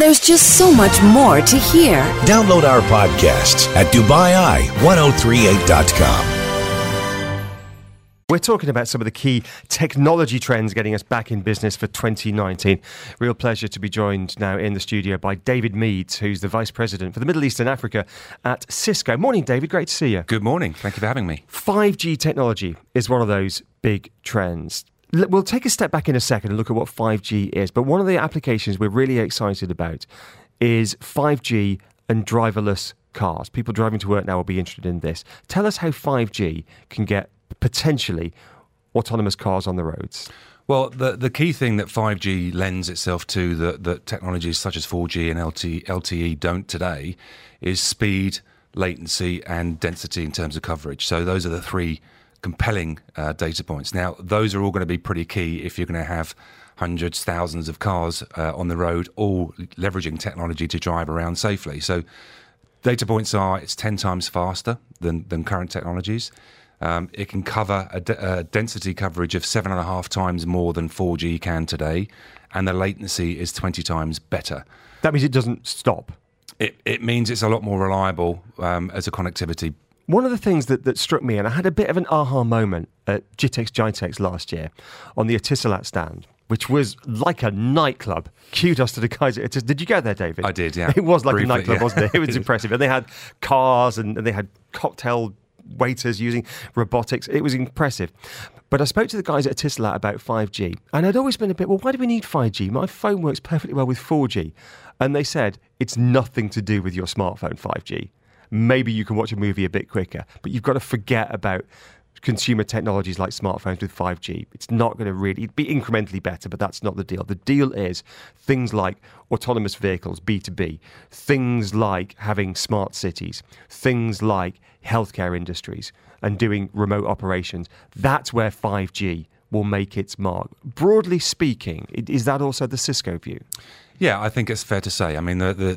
There's just so much more to hear. Download our podcasts at DubaiI1038.com. We're talking about some of the key technology trends getting us back in business for 2019. Real pleasure to be joined now in the studio by David Meads, who's the Vice President for the Middle East and Africa at Cisco. Morning, David. Great to see you. Good morning. Thank you for having me. 5G technology is one of those big trends. We'll take a step back in a second and look at what 5G is. But one of the applications we're really excited about is 5G and driverless cars. People driving to work now will be interested in this. Tell us how 5G can get potentially autonomous cars on the roads. Well, the key thing that 5G lends itself to that technologies such as 4G and LTE don't today is speed, latency and density in terms of coverage. So those are the three compelling data points. Now, those are all going to be pretty key if you're going to have hundreds, thousands of cars on the road, all leveraging technology to drive around safely. So data points are it's 10 times faster than current technologies. It can cover a density coverage of 7.5 times more than 4G can today, and the latency is 20 times better. That means it doesn't stop. It means it's a lot more reliable as a connectivity. One of the things that struck me, and I had a bit of an aha moment at GITEX last year on the Etisalat stand, which was like a nightclub. Kudos to the guys at Etisalat. Did you go there, David? I did, yeah. It was like Briefly, a nightclub, yeah. wasn't it? It was impressive. And they had cars and they had cocktail waiters using robotics. It was impressive. But I spoke to the guys at Etisalat about 5G, and I'd always been a bit, well, why do we need 5G? My phone works perfectly well with 4G. And they said, it's nothing to do with your smartphone, 5G. Maybe you can watch a movie a bit quicker, but you've got to forget about consumer technologies like smartphones with 5G. It's not going to really be incrementally better, but that's not the deal. The deal is things like autonomous vehicles, B2B, things like having smart cities, things like healthcare industries and doing remote operations. That's where 5G will make its mark. Broadly speaking, is that also the Cisco view? Yeah, I think it's fair to say. I mean,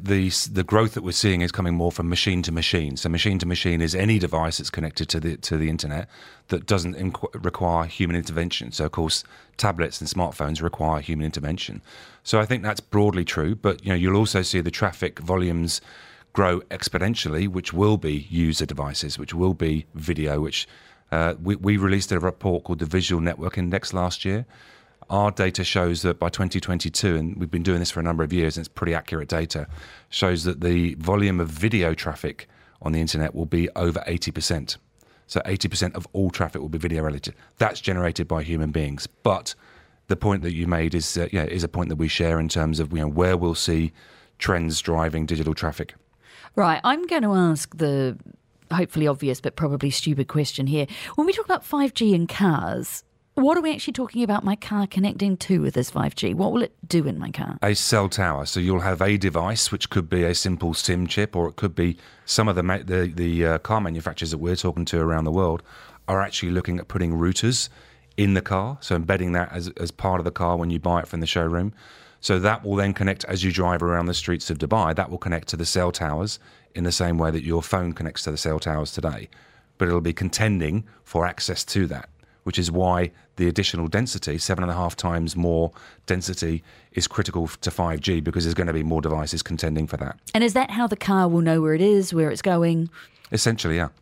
the growth that we're seeing is coming more from machine to machine. So machine to machine is any device that's connected to the internet that doesn't require human intervention. So, of course, tablets and smartphones require human intervention. So I think that's broadly true. But you'll also see the traffic volumes grow exponentially, which will be user devices, which will be video. Which we released a report called the Visual Network Index last year. Our data shows that by 2022, and we've been doing this for a number of years, and it's pretty accurate data, shows that the volume of video traffic on the internet will be over 80%. So 80% of all traffic will be video related. That's generated by human beings. But the point that you made is a point that we share in terms of where we'll see trends driving digital traffic. Right, I'm going to ask the hopefully obvious but probably stupid question here. When we talk about 5G in cars, what are we actually talking about my car connecting to with this 5G? What will it do in my car? A cell tower. So you'll have a device, which could be a simple SIM chip, or it could be some of the car manufacturers that we're talking to around the world are actually looking at putting routers in the car, so embedding that as part of the car when you buy it from the showroom. So that will then connect as you drive around the streets of Dubai. That will connect to the cell towers in the same way that your phone connects to the cell towers today. But it'll be contending for access to that, which is why the additional density, 7.5 times more density, is critical to 5G, because there's going to be more devices contending for that. And is that how the car will know where it is, where it's going? Essentially, yeah.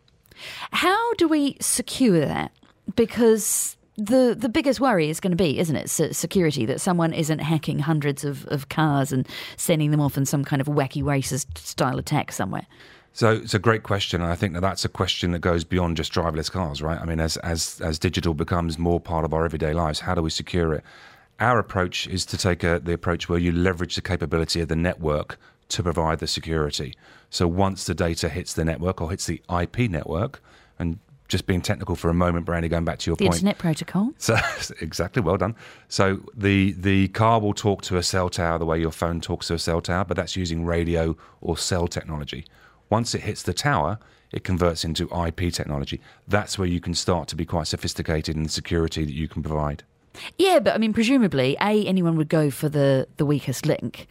How do we secure that? Because the biggest worry is going to be, isn't it, security, that someone isn't hacking hundreds of cars and sending them off in some kind of wacky racist style attack somewhere. So it's a great question, and I think that's a question that goes beyond just driverless cars, right? I mean, as digital becomes more part of our everyday lives, how do we secure it? Our approach is to take the approach where you leverage the capability of the network to provide the security. So once the data hits the network or hits the IP network, and just being technical for a moment, Brandy, going back to your point. The Internet Protocol. So, exactly, well done. So the car will talk to a cell tower the way your phone talks to a cell tower, but that's using radio or cell technology. Once it hits the tower, it converts into IP technology. That's where you can start to be quite sophisticated in the security that you can provide. Yeah, but I mean, presumably, A, anyone would go for the weakest link,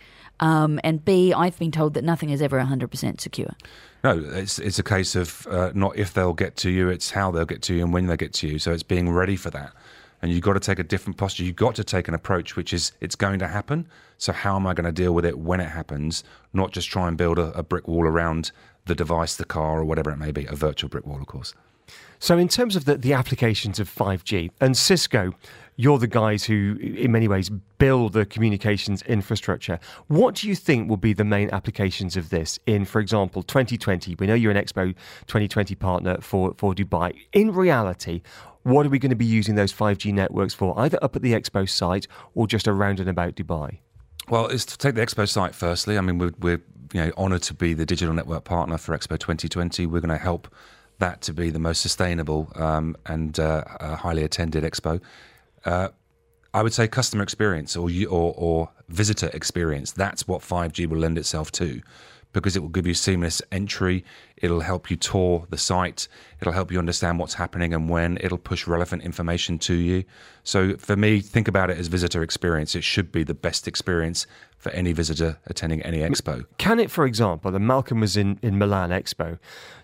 and B, I've been told that nothing is ever 100% secure. No, it's a case of not if they'll get to you, it's how they'll get to you and when they get to you. So it's being ready for that. And you've got to take a different posture. You've got to take an approach which is, it's going to happen. So how am I going to deal with it when it happens? Not just try and build a brick wall around the device, the car, or whatever it may be. A virtual brick wall, of course. So in terms of the applications of 5G, and Cisco, you're the guys who, in many ways, build the communications infrastructure. What do you think will be the main applications of this in, for example, 2020? We know you're an Expo 2020 partner for Dubai. In reality, what are we going to be using those 5G networks for, either up at the Expo site or just around and about Dubai? Well, it's to take the Expo site firstly. I mean, we're honoured to be the digital network partner for Expo 2020. We're going to help that to be the most sustainable and highly attended Expo. I would say customer experience or visitor experience. That's what 5G will lend itself to, because it will give you seamless entry. It'll help you tour the site. It'll help you understand what's happening and when. It'll push relevant information to you. So for me, think about it as visitor experience. It should be the best experience for any visitor attending any Expo. Can it, for example, and Malcolm was in Milan Expo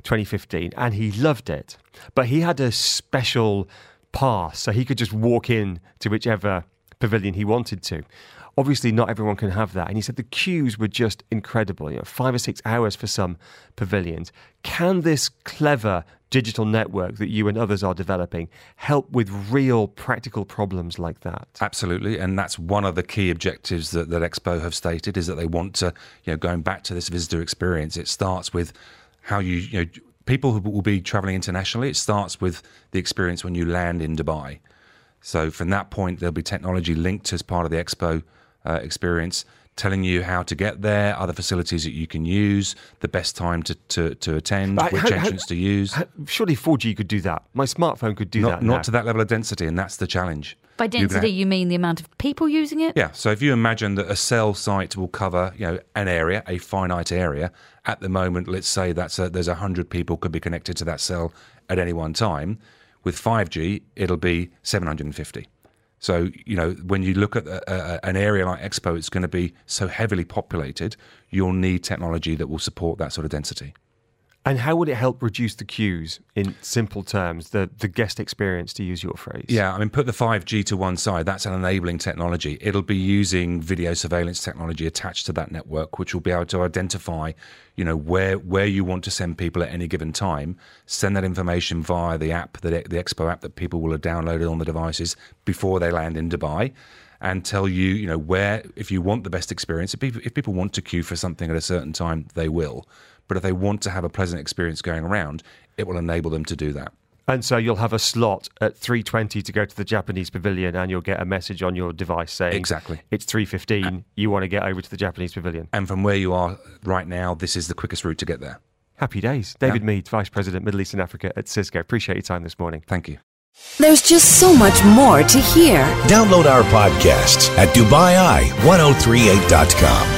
2015 and he loved it, but he had a special pass so he could just walk in to whichever pavilion he wanted to. Obviously, not everyone can have that. And he said the queues were just incredible, 5 or 6 hours for some pavilions. Can this clever digital network that you and others are developing help with real practical problems like that? Absolutely. And that's one of the key objectives that Expo have stated, is that they want to, going back to this visitor experience, it starts with how people who will be traveling internationally, it starts with the experience when you land in Dubai. So from that point, there'll be technology linked as part of the Expo experience, telling you how to get there, other facilities that you can use, the best time to attend, which entrance to use. Surely 4G could do that. My smartphone could do that. Not to that level of density, and that's the challenge. By density, you mean the amount of people using it? Yeah. So if you imagine that a cell site will cover, an area, a finite area. At the moment, let's say there's 100 people could be connected to that cell at any one time. With 5G, it'll be 750. So, when you look at an area like Expo, it's going to be so heavily populated, you'll need technology that will support that sort of density. And how would it help reduce the queues, in simple terms, the guest experience, to use your phrase? Yeah, I mean, put the 5G to one side. That's an enabling technology. It'll be using video surveillance technology attached to that network, which will be able to identify, where you want to send people at any given time, send that information via the app, the Expo app that people will have downloaded on the devices before they land in Dubai, and tell you, where, if you want the best experience, if people want to queue for something at a certain time, they will. But if they want to have a pleasant experience going around, it will enable them to do that. And so you'll have a slot at 3:20 to go to the Japanese pavilion, and you'll get a message on your device saying, exactly, it's 3:15, you want to get over to the Japanese pavilion. And from where you are right now, this is the quickest route to get there. Happy days. David Mead, Vice President, Middle East and Africa at Cisco. Appreciate your time this morning. Thank you. There's just so much more to hear. Download our podcasts at DubaiEye1038.com.